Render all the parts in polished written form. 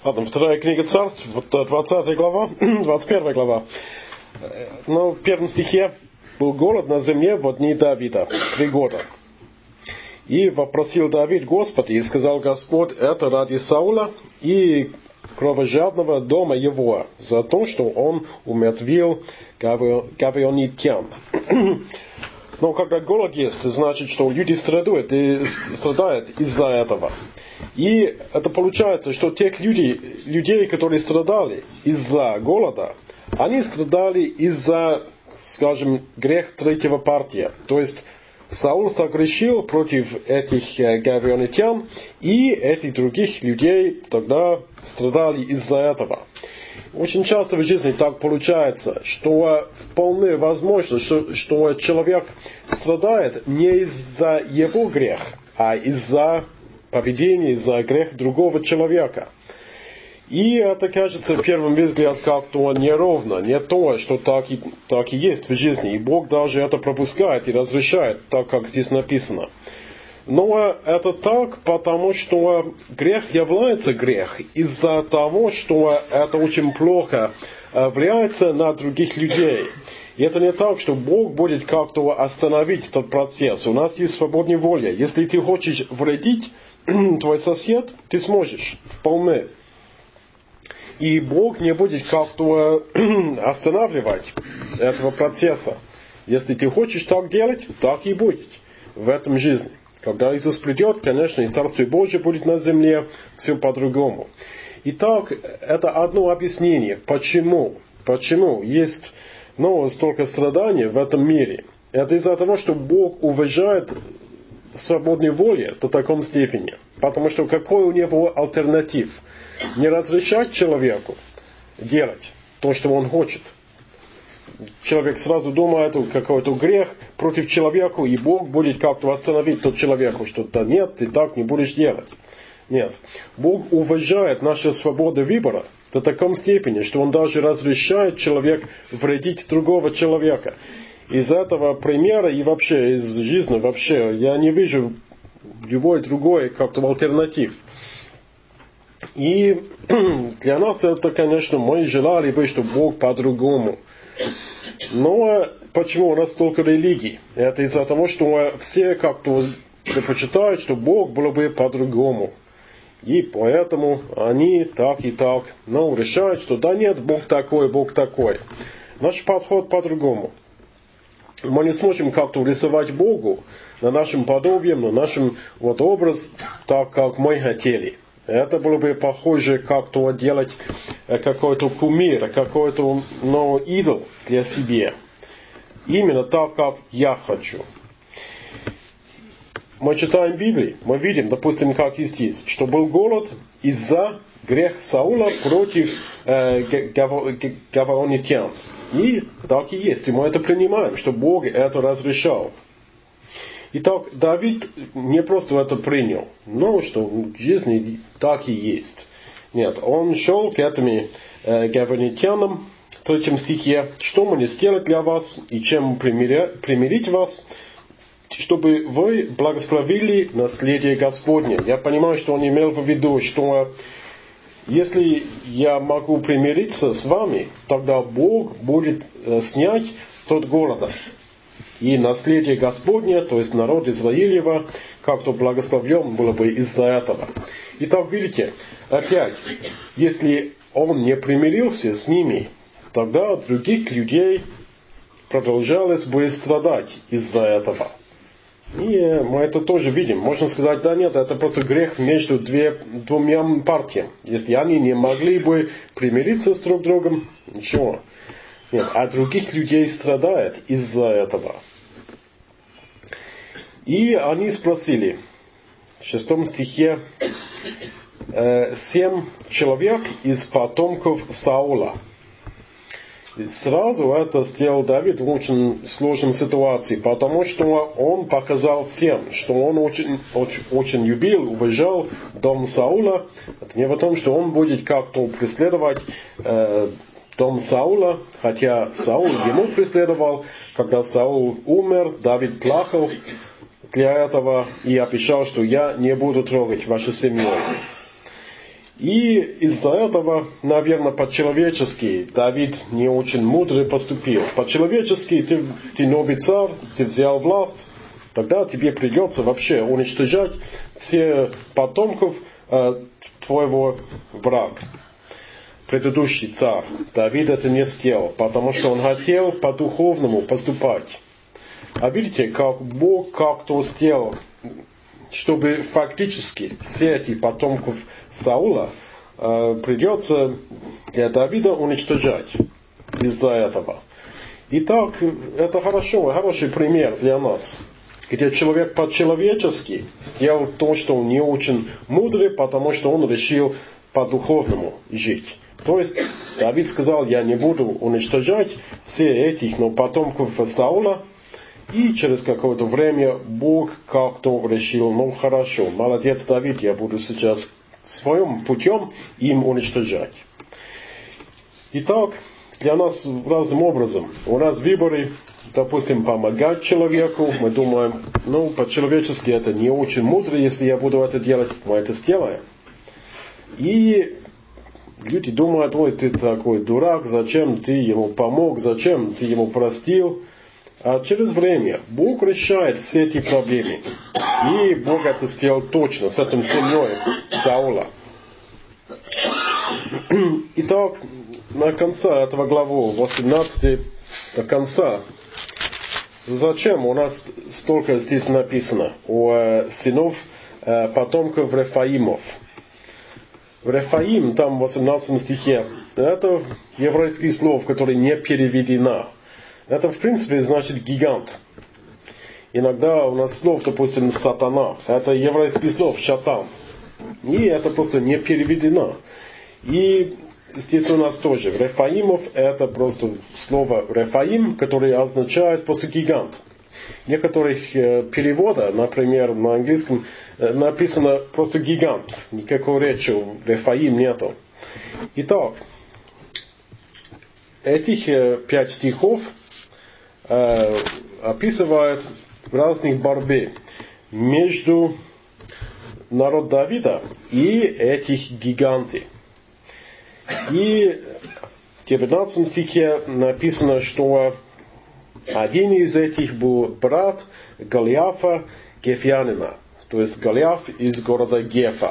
Ладно, вторая книга Царств, 20 глава, 21 глава. Но в первом стихе был голод на земле в дни Давида, 3 года. И вопросил Давид Господа, и сказал Господь, это ради Саула и кровожадного дома его, за то, что он умертвил гаваонитян. Но когда голод есть, значит, что люди страдают из-за этого. И это получается, что тех людей, которые страдали из-за голода, они страдали из-за, скажем, грех третьего партия. То есть Саул согрешил против этих гаваонитян, и этих других людей тогда страдали из-за этого. Очень часто в жизни так получается, что вполне возможно, что человек страдает не из-за его грех, а из-за поведения, из-за греха другого человека. И это кажется в первом взгляде как-то неровно, не то, что так и есть в жизни. И Бог даже это пропускает и разрешает, так как здесь написано. Но это так, потому что грех является грех из-за того, что это очень плохо влияется на других людей. И это не так, что Бог будет как-то остановить этот процесс. У нас есть свободная воля. Если ты хочешь вредить твой сосед, ты сможешь вполне. И Бог не будет как-то останавливать этого процесса. Если ты хочешь так делать, так и будет в этом жизни. Когда Иисус придет, конечно, и Царствие Божие будет на земле, все по-другому. Итак, это одно объяснение. Почему есть столько страданий в этом мире. Это из-за того, что Бог уважает свободную волю до такой степени. Потому что какой у него альтернатив? Не разрешать человеку делать то, что он хочет. Человек сразу думает, какой-то грех против человека, и Бог будет как-то остановить тот человека, что да нет, ты так не будешь делать. Нет. Бог уважает нашу свободу выбора до такой степени, что Он даже разрешает человеку вредить другого человека. Из этого примера и вообще из жизни вообще я не вижу любой другой как-то альтернатив. И для нас это, конечно, мы желали бы, чтобы Бог по-другому. Но почему у нас столько религий? Это из-за того, что все как-то предпочитают, что Бог было бы по-другому. И поэтому они так и так, решают, что да нет, Бог такой, Бог такой. Наш подход по-другому. Мы не сможем как-то рисовать Богу на нашем подобии, на нашем образ, так как мы хотели. Это было бы похоже как-то делать какой-то кумир, какой-то идол для себя. Именно так, как я хочу. Мы читаем Библию, мы видим, допустим, как и здесь, что был голод из-за греха Саула против гаваонитян. И так и есть, и мы это принимаем, что Бог это разрешал. Итак, Давид не просто это принял, но что в жизни так и есть. Нет, он шел к этим гаваонитянам в 3 стихе, что мне сделать для вас и чем примирить вас, чтобы вы благословили наследие Господне. Я понимаю, что он имел в виду, что если я могу примириться с вами, тогда Бог будет снять тот голод. И наследие Господне, то есть народ Израилева, как-то благословлен было бы из-за этого. Итак, видите, опять, если он не примирился с ними, тогда других людей продолжалось бы страдать из-за этого. И мы это тоже видим. Можно сказать, да нет, это просто грех между двумя партиями. Если они не могли бы примириться с друг другом, ничего. Нет, а других людей страдает из-за этого. И они спросили, в 6 стихе, 7 человек из потомков Саула. И сразу это сделал Давид в очень сложной ситуации, потому что он показал всем, что он очень любил, уважал дом Саула. Это не в том, что он будет как-то преследовать дом Саула, хотя Саул ему преследовал. Когда Саул умер, Давид плакал для этого и обещал, что я не буду трогать вашу семью. И из-за этого, наверное, по-человечески Давид не очень мудро поступил. По-человечески ты новый царь, ты взял власть, тогда тебе придется вообще уничтожать все потомков твоего врага. Предыдущий царь Давид это не сделал, потому что он хотел по-духовному поступать. А видите, как Бог как-то сделал, чтобы фактически все эти потомков Саула придется для Давида уничтожать из-за этого. Итак, это хороший пример для нас, где человек по-человечески сделал то, что он не очень мудрый, потому что он решил по-духовному жить. То есть Давид сказал, я не буду уничтожать все этих потомков Саула. И через какое-то время Бог как-то решил, хорошо, молодец Давид, я буду сейчас своим путем им уничтожать. Итак, для нас разным образом. У нас выборы, допустим, помогать человеку. Мы думаем, по-человечески это не очень мудро, если я буду это делать, мы это сделаем. И люди думают, ой, ты такой дурак, зачем ты ему помог, зачем ты ему простил. А через время Бог решает все эти проблемы. И Бог это сделал точно с этой семьей Саула. Итак, на конце этого главы 18 до конца. Зачем у нас столько здесь написано о сынов потомков Рефаимов? Рефаим, там в 18 стихе, это еврейский слово, которое не переведено. Это, в принципе, значит гигант. Иногда у нас слово, допустим, сатана. Это еврейский слово шатан. И это просто не переведено. И здесь у нас тоже. Рефаимов это просто слово Рефаим, которое означает просто гигант. В некоторых переводах, например, на английском, написано просто гигант. Никакой речи у Рефаим нету. Итак, этих 5 стихов описывает разные борьбы между народом Давида и этих гигантов. И в 19 стихе написано, что один из этих был брат Голиафа Гефьянина, то есть Голиаф из города Гефа.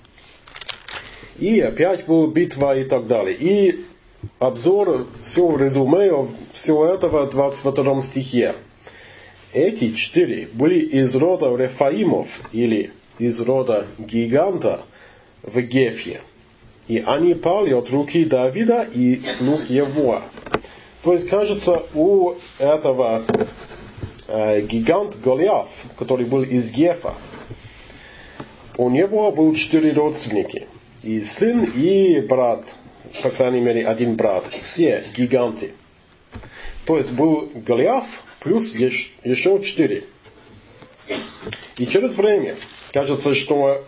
И опять была битва и так далее. И обзор, все резюме всего этого в 22 стихе. Эти 4 были из рода Рефаимов, или из рода гиганта в Гефе. И они пали от руки Давида и слуг его. То есть, кажется, у этого гиганта Голиаф, который был из Гефа, у него было 4 родственники. И сын, и брат. По крайней мере, один брат. Все гиганты. То есть был Голиаф плюс еще 4. И через время кажется, что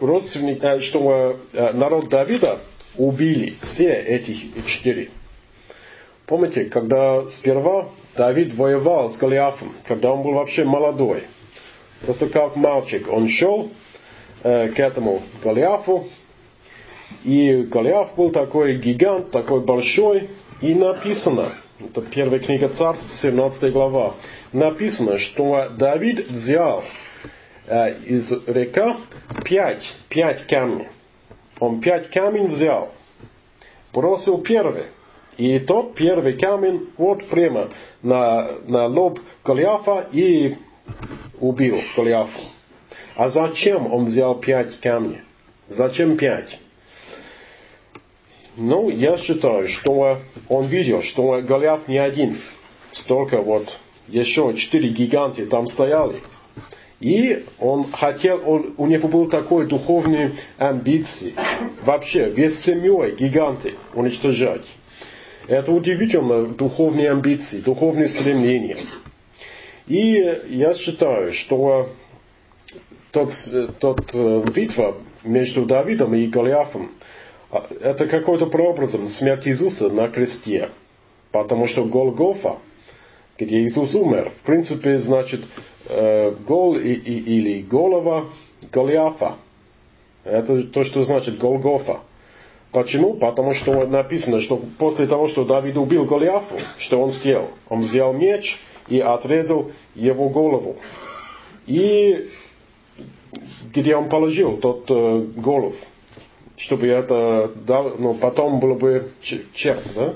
народ Давида убили все этих 4. Помните, когда сперва Давид воевал с Голиафом, когда он был вообще молодой. Просто как мальчик. Он шел к этому Голиафу. И Голиаф был такой гигант, такой большой. И написано, это первая книга Царств, 17 глава, написано, что Давид взял из река 5 камней. Он 5 камней взял, бросил первый. И тот первый камень вот прямо на лоб Голиафа и убил Голиафа. А зачем он взял 5 камней? Зачем 5? Я считаю, что он видел, что Голиаф не один. Столько еще 4 гиганта там стояли. И он хотел, у него был такой духовный амбиции. Вообще, весь семьей гиганты уничтожать. Это удивительно, духовные амбиции, духовные стремления. И я считаю, что тот битва между Давидом и Голиафом, это какой-то прообразом смерти Иисуса на кресте. Потому что Голгофа, где Иисус умер, в принципе, значит или голова Голиафа. Это то, что значит Голгофа. Почему? Потому что написано, что после того, что Давид убил Голиафу, что он сделал? Он взял меч и отрезал его голову. И где он положил тот голову? Чтобы это дал, потом было бы черп, да?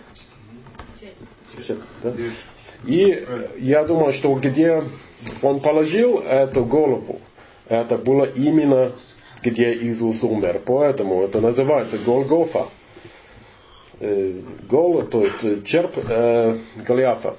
Черп, да? И я думаю, что где он положил эту голову, это было именно где Иисус умер. Поэтому это называется Голгофа. То есть черп Голиафа.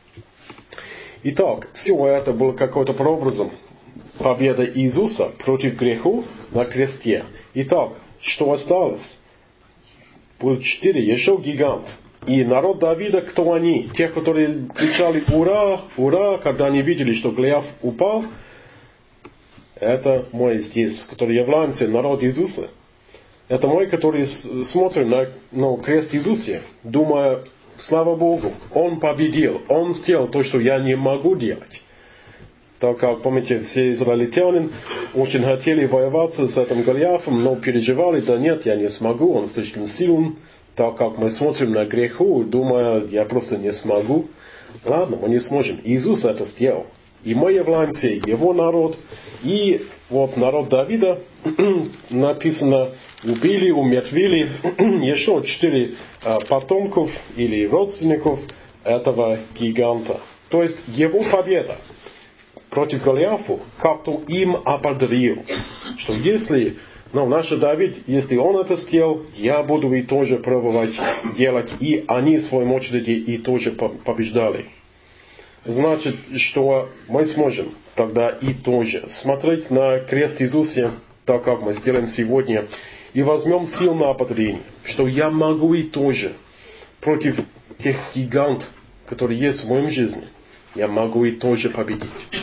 Итак, все это было каким-то прообразом победа Иисуса против греха на кресте. Итак, что осталось? Был 4, еще гигант. И народ Давида, кто они? Те, которые кричали «Ура! Ура!», когда они видели, что Голиаф упал. Это мы здесь, которые являемся народ Иисуса. Это мы, которые смотрим на крест Иисуса, думая, слава Богу, Он победил, Он сделал то, что я не могу делать. Так как, помните, все израильтяне очень хотели воевать с этим Голиафом, но переживали, да нет, я не смогу, он слишком силен. Так как мы смотрим на греху, думая, я просто не смогу. Ладно, мы не сможем. Иисус это сделал. И мы являемся Его народ. И вот народ Давида, написано, убили, умертвили еще 4 потомков или родственников этого гиганта. То есть его победа против Голиафа как-то им ободрил, что если, наш Давид, если он это сделал, я буду и тоже пробовать делать, и они в своем очереди и тоже побеждали. Значит, что мы сможем тогда и тоже смотреть на крест Иисуса, так как мы сделаем сегодня, и возьмем сил на ободрение, что я могу и тоже против тех гигантов, которые есть в моей жизни, я могу и тоже победить.